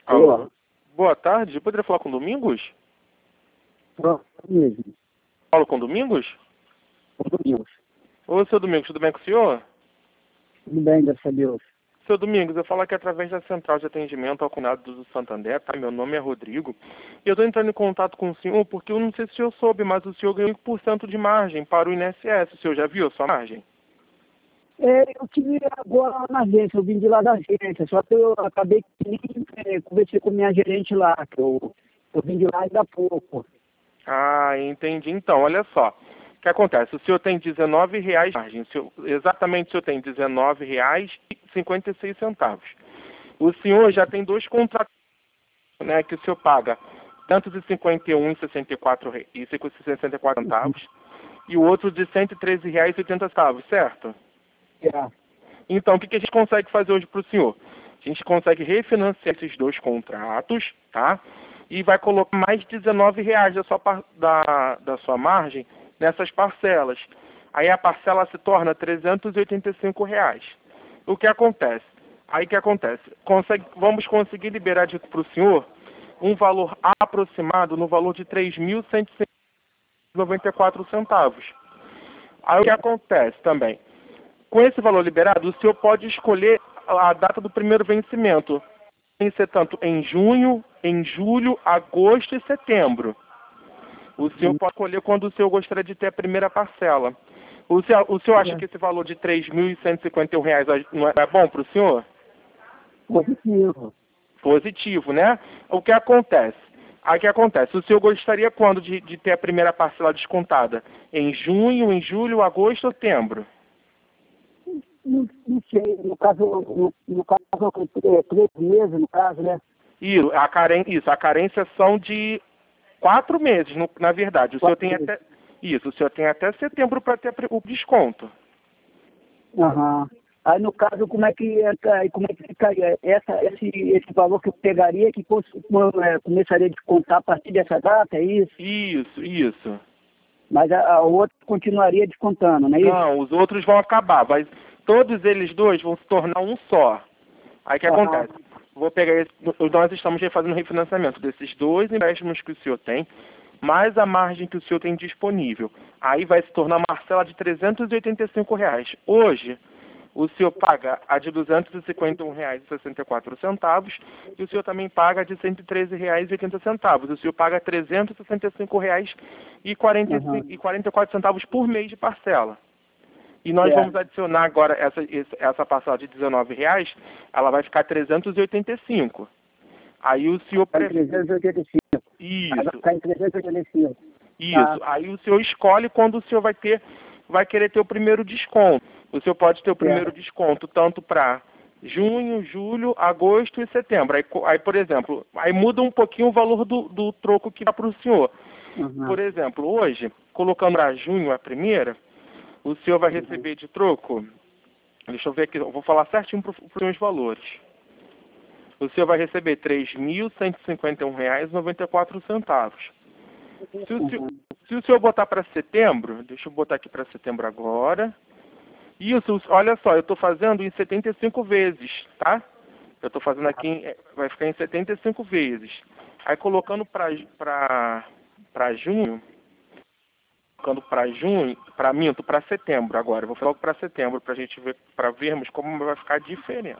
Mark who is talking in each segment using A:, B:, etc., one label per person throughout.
A: Alô?
B: Olá.
A: Boa tarde, eu poderia falar com Domingos?
B: Pronto, mesmo.
A: Falo com Domingos?
B: Ô, Domingos.
A: Ô, seu Domingos, tudo bem com o senhor?
B: Tudo bem, graças a Deus.
A: Seu Domingos, eu falo aqui através da Central de Atendimento ao Cunhado do Santander, tá? Meu nome é Rodrigo. E eu estou entrando em contato com o senhor porque eu não sei se o senhor soube, mas o senhor ganhou 5% de margem para o INSS. O senhor já viu a sua margem?
B: Eu tive agora na agência, eu vim de lá da agência, só que eu acabei que nem conversei com minha gerente lá, que eu vim de lá ainda há pouco.
A: Ah, entendi. Então, olha só. O que acontece? O senhor tem R$19 de margem. Exatamente, o senhor tem R$19,56. O senhor já tem dois contratos, né, que o senhor paga tanto de R$51,64 e o outro de R$113,80, certo?
B: É.
A: Então, o que a gente consegue fazer hoje para o senhor? A gente consegue refinanciar esses dois contratos, tá? E vai colocar mais R$19 da sua margem nessas parcelas. Aí a parcela se torna R$385. O que acontece? Aí o que acontece? Vamos conseguir liberar para o senhor um valor aproximado no valor de R$3.194. Aí o que acontece também? Com esse valor liberado, o senhor pode escolher a data do primeiro vencimento. Pode ser tanto em junho, em julho, agosto e setembro. O senhor pode escolher quando o senhor gostaria de ter a primeira parcela. O senhor acha que esse valor de R$3.151 não é bom para o senhor?
B: Positivo.
A: Positivo, né? O que acontece? Aí o que acontece? O senhor gostaria quando de ter a primeira parcela descontada? Em junho, em julho, agosto ou setembro?
B: Não sei, no caso, é 3 meses, no caso, né?
A: A carência são de 4 meses, na verdade. O senhor
B: 4
A: tem
B: meses.
A: até isso, o senhor tem até setembro para ter o desconto.
B: Aham. Aí no caso, como é que ficaria? Esse valor que eu pegaria, começaria a descontar a partir dessa data, é isso?
A: Isso.
B: Mas a outra continuaria descontando, não é isso?
A: Não, os outros vão acabar, mas todos eles dois vão se tornar um só. Aí o que
B: Aham.
A: acontece? Vou pegar nós estamos fazendo refinanciamento desses dois empréstimos que o senhor tem, mais a margem que o senhor tem disponível. Aí vai se tornar uma parcela de R$385. Hoje, o senhor paga a de R$251,64 e o senhor também paga a de R$113,80. O senhor paga R$365,44 por mês de parcela. E nós vamos adicionar agora essa parcela de R$19, ela vai ficar 385. Aí o senhor
B: Está em 385. Aí vai
A: Isso,
B: ficar em 385.
A: isso.
B: Tá.
A: Aí o senhor escolhe quando o senhor vai querer ter o primeiro desconto. O senhor pode ter o primeiro desconto tanto para junho, julho, agosto e setembro. Aí, por exemplo, aí muda um pouquinho o valor do troco que dá para o senhor.
B: Uhum.
A: Por exemplo, hoje, colocando para junho a primeira, o senhor vai receber de troco, deixa eu ver aqui, eu vou falar certinho para os meus valores. O senhor vai receber R$3.151,94. Se o senhor botar para setembro, deixa eu botar aqui para setembro agora. Isso, olha só, eu estou fazendo em 75 vezes, tá? Eu estou fazendo aqui, vai ficar em 75 vezes. Aí colocando para junho, para setembro agora. Eu vou falar logo para setembro para a gente ver, para vermos como vai ficar a diferença.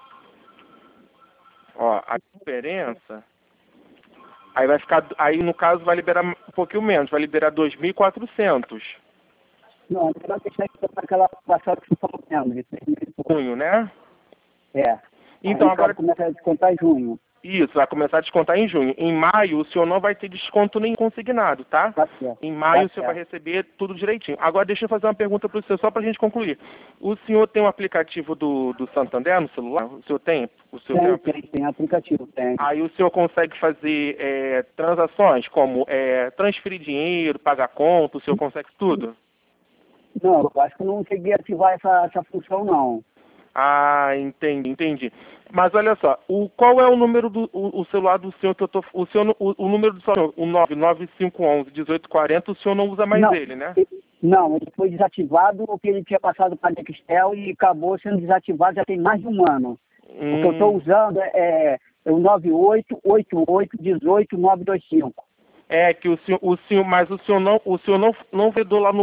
A: Ó, a diferença, aí vai ficar, aí no caso vai liberar um pouquinho menos, vai liberar 2.400.
B: Não, vai deixar isso para aquela passada que você falou mesmo.
A: Junho, né?
B: É.
A: Então
B: Aí,
A: agora
B: começa a descontar em junho.
A: isso, vai começar a descontar em junho. Em maio, o senhor não vai ter desconto nem consignado, tá?
B: Tá certo.
A: Em maio,
B: Tá
A: o senhor vai
B: certo.
A: receber tudo direitinho. Agora, deixa eu fazer uma pergunta para o senhor, só para a gente concluir. O senhor tem um aplicativo do Santander no celular? O senhor tem?
B: Tem aplicativo, tem.
A: Aí o senhor consegue fazer transações, como transferir dinheiro, pagar conta, o senhor consegue tudo?
B: Não, eu acho que eu não cheguei a ativar essa função, não.
A: Ah, entendi. Mas olha só, qual é o número o celular do senhor que eu tô. O número do senhor, o 99511-1840, o senhor não usa mais
B: Não.
A: ele, né?
B: Não, ele foi desativado porque ele tinha passado para a Nextel e acabou sendo desativado já tem mais de um ano. O que eu estou usando É o 988818-925.
A: É que mas o senhor não vedou lá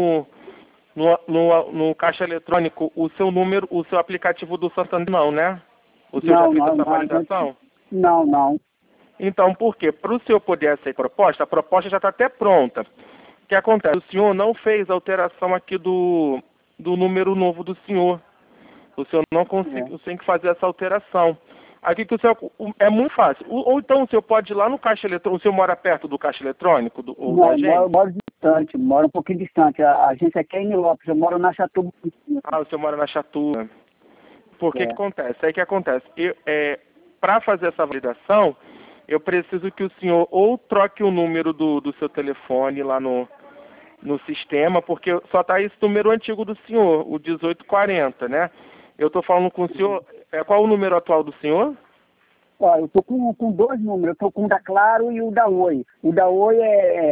A: no caixa eletrônico o seu número, o seu aplicativo do Santander, não, né? O senhor já fez essa validação?
B: Não.
A: Então, por quê? Para o senhor poder aceitar a proposta já está até pronta. O que acontece? O senhor não fez a alteração aqui do número novo do senhor. O senhor não conseguiu, tem que fazer essa alteração. Aqui que o senhor, é muito fácil. Ou então o senhor pode ir lá no caixa eletrônico. O senhor mora perto do caixa eletrônico? Ou da agência?
B: Eu moro distante, moro um pouquinho distante. A agência aqui é em Nilópolis, eu moro na Chatuba.
A: Ah, o senhor mora na Chatuba. Por que acontece? Aí que acontece? Para fazer essa validação, eu preciso que o senhor ou troque o número do seu telefone lá no sistema, porque só está esse número antigo do senhor, o 1840, né? Eu estou falando com o senhor. Qual o número atual do senhor?
B: Ó, eu estou com dois números, eu estou com o da Claro e o da Oi. O da Oi é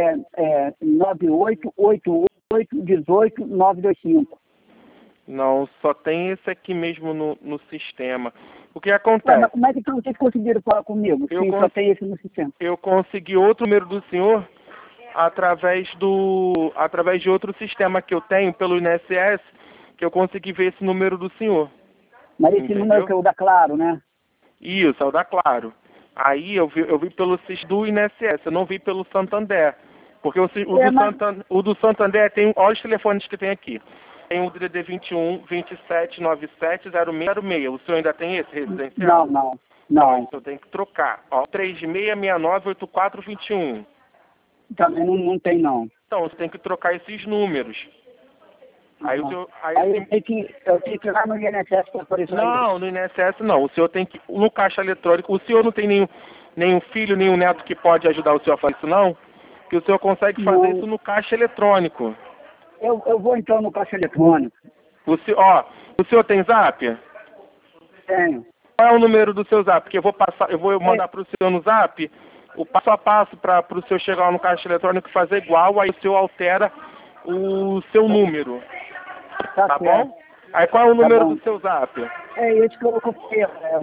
B: 988818-925.
A: Não, só tem esse aqui mesmo no sistema. O que acontece?
B: Mas como é que então vocês conseguiram falar comigo? Sim, só tem esse no sistema.
A: Eu consegui outro número do senhor através de outro sistema que eu tenho pelo INSS, que eu consegui ver esse número do senhor.
B: Mas esse número que é o da Claro, né?
A: Isso, é o da Claro. Aí eu vi pelo sistema do INSS, eu não vi pelo Santander. Porque o do Santander tem, olha os telefones que tem aqui. Tem o DDD 21 27 97 0606. O senhor ainda tem esse residencial?
B: Não.
A: Então tem que trocar. Ó, 36698421.
B: Também não tem, não.
A: Então, você tem que trocar esses números. Aí o senhor...
B: eu tenho que ir lá no INSS para fazer isso.
A: Não, no INSS não. O senhor tem que... No caixa eletrônico, o senhor não tem nenhum filho, nenhum neto que pode ajudar o senhor a fazer isso, não? Que o senhor consegue fazer isso no caixa eletrônico.
B: Eu vou então no caixa eletrônico.
A: O senhor tem Zap?
B: Tenho.
A: Qual é o número do seu Zap? Porque eu vou mandar para o senhor no Zap o passo a passo para o senhor chegar lá no caixa eletrônico e fazer igual, aí o senhor altera o seu número. Tá bom? Aí qual é o número do seu Zap?
B: É esse que eu coloquei,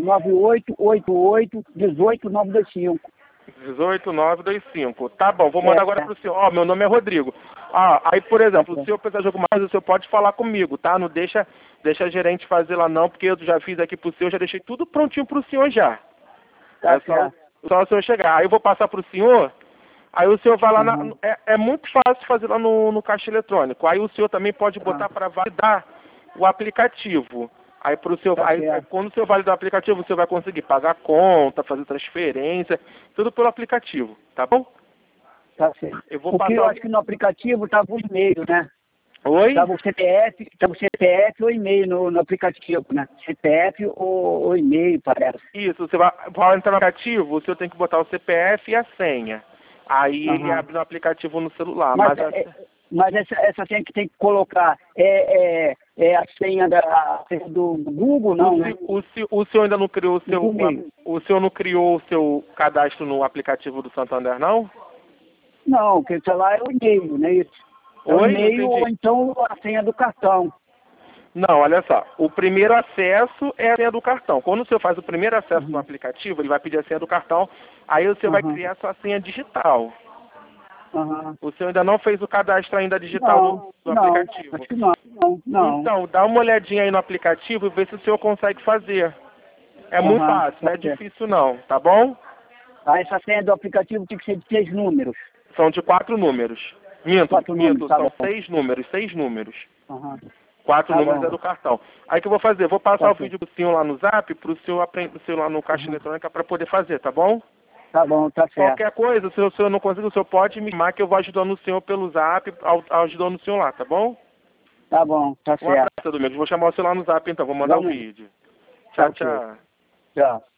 B: 988818-925.
A: 18925. Tá bom, vou mandar agora pro senhor. Meu nome é Rodrigo. Aí, por exemplo, se o senhor precisar de alguma coisa, o senhor pode falar comigo, tá? Não deixa a gerente fazer lá não, porque eu já fiz aqui pro senhor, já deixei tudo prontinho pro senhor já. Só o senhor chegar. Aí eu vou passar pro senhor, aí o senhor vai lá é muito fácil fazer lá no caixa eletrônico. Aí o senhor também pode botar para validar o aplicativo. Aí quando o senhor validar o aplicativo, o senhor vai conseguir pagar a conta, fazer transferência, tudo pelo aplicativo, tá bom?
B: Tá certo. Porque eu acho que no aplicativo estava o e-mail, né?
A: Oi?
B: Estava o CPF ou e-mail no aplicativo, né? CPF ou e-mail, parece.
A: Isso, você vai entrar no aplicativo, o senhor tem que botar o CPF e a senha. Aí ele abre no aplicativo no celular.
B: Mas essa senha que tem que colocar é a senha do Google, não, né?
A: O senhor ainda não criou o senhor não criou o seu cadastro no aplicativo do Santander, não?
B: Não, porque isso lá é o e-mail, não é isso? É o e-mail ou então a senha do cartão.
A: Não, olha só. O primeiro acesso é a senha do cartão. Quando o senhor faz o primeiro acesso no aplicativo, ele vai pedir a senha do cartão, aí o senhor vai criar a sua senha digital. O senhor ainda não fez o cadastro ainda digital do aplicativo?
B: Acho que não.
A: Então, dá uma olhadinha aí no aplicativo e vê se o senhor consegue fazer. É muito fácil, não é difícil não, tá bom?
B: Essa senha do aplicativo tem que ser de 6 números.
A: São de 4 números. Minto, são 6 números. 4 números é do cartão. Aí o que eu vou fazer? Vou passar o vídeo pro senhor lá no Zap, pro senhor lá no caixa eletrônica para poder fazer, tá bom?
B: Tá bom, tá certo.
A: Qualquer coisa, se o senhor não conseguir, o senhor pode me chamar que eu vou ajudando o senhor pelo Zap, ajudando o senhor lá, tá bom?
B: Tá bom, tá certo.
A: Um abraço, Domingos. Vou chamar o senhor lá no Zap então, vou mandar o vídeo. Tchau.
B: Tchau.